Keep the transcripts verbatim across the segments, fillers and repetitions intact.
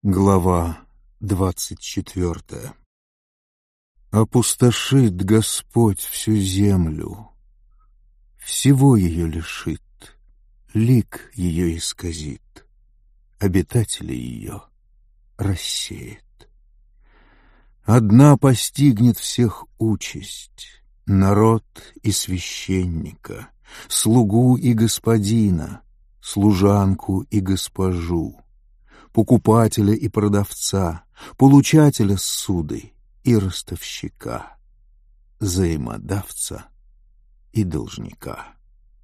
Глава двадцать четвертая. Опустошит Господь всю землю, всего ее лишит, лик ее исказит, обитателей ее рассеет. Одна постигнет всех участь, народ и священника, слугу и господина, служанку и госпожу, покупателя и продавца, получателя ссуды и ростовщика, взаимодавца и должника.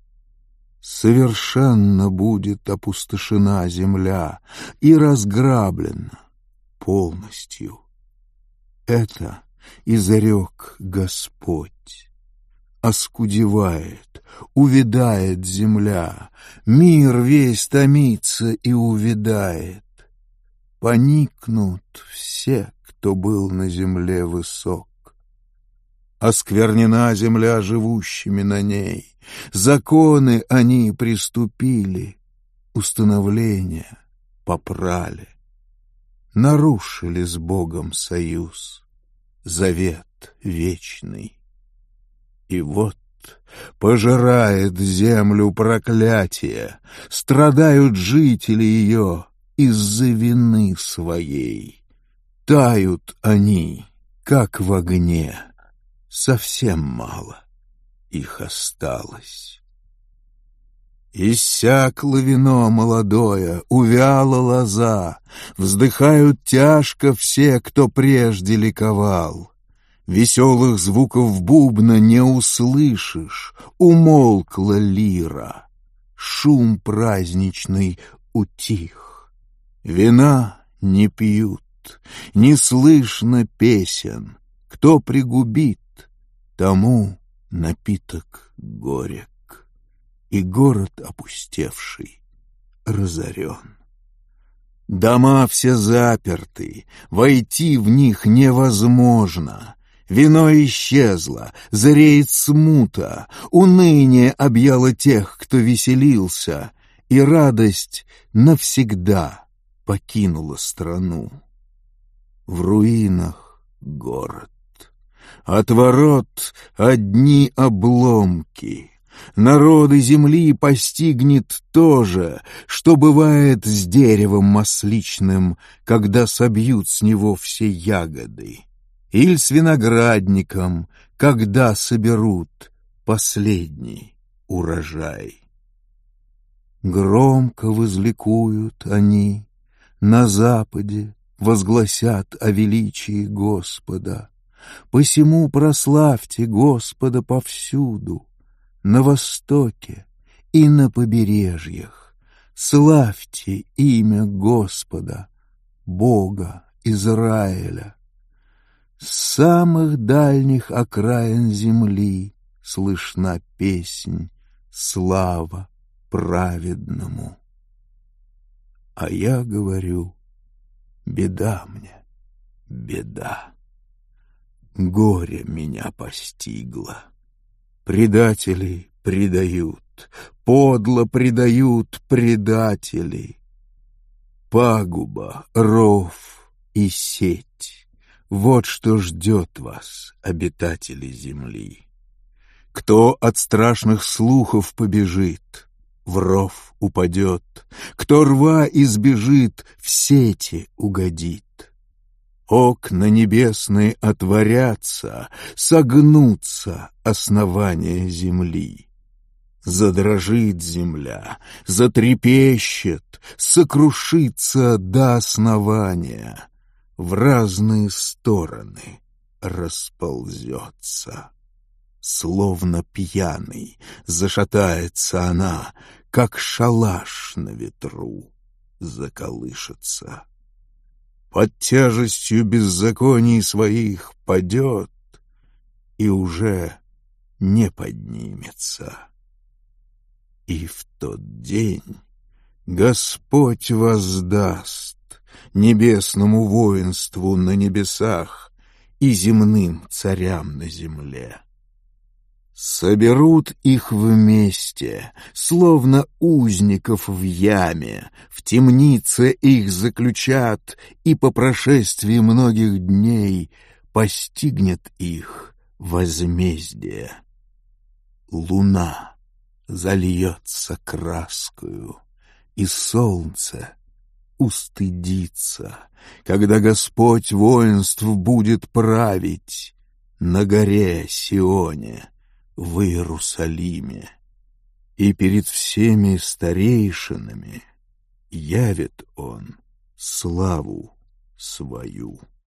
Совершенно будет опустошена земля и разграблена полностью. Это изрек Господь. Оскудевает, увядает земля, мир весь томится и увядает. Поникнут все, кто был на земле высок. Осквернена земля живущими на ней, законы они приступили, установления попрали, нарушили с Богом союз, завет вечный. И вот пожирает землю проклятие, страдают жители ее из-за вины своей. Тают они, как в огне, совсем мало их осталось. Иссякло вино молодое, увяла лоза, вздыхают тяжко все, кто прежде ликовал. Веселых звуков бубна не услышишь, умолкла лира, шум праздничный утих. Вина не пьют, не слышно песен. Кто пригубит, тому напиток горек, и город опустевший разорен. Дома все заперты, войти в них невозможно. Вино исчезло, зреет смута, уныние объяло тех, кто веселился, и радость навсегда покинула страну. В руинах город, от ворот одни обломки. Народы земли постигнет то же, что бывает с деревом масличным, когда собьют с него все ягоды, или с виноградником, когда соберут последний урожай. Громко возликуют они, на западе возгласят о величии Господа. Посему прославьте Господа повсюду, на востоке и на побережьях. Славьте имя Господа, Бога Израиля. С самых дальних окраин земли слышна песнь «Слава праведному». А я говорю: беда мне, беда. Горе меня постигло. Предатели предают, подло предают предатели. Пагуба, ров и сеть — вот что ждет вас, обитатели земли. Кто от страшных слухов побежит, в ров упадет, кто рва избежит, в сети угодит. Окна небесные отворятся, согнутся основания земли. Задрожит земля, затрепещет, сокрушится до основания, в разные стороны расползется. Словно пьяный зашатается она, как шалаш на ветру заколышется. Под тяжестью беззаконий своих падет и уже не поднимется. И в тот день Господь воздаст небесному воинству на небесах и земным царям на земле. Соберут их вместе, словно узников в яме, в темнице их заключат, и по прошествии многих дней постигнет их возмездие. Луна зальется краскою, и солнце устыдится, когда Господь воинств будет править на горе Сионе в Иерусалиме, и перед всеми старейшинами явит Он славу свою.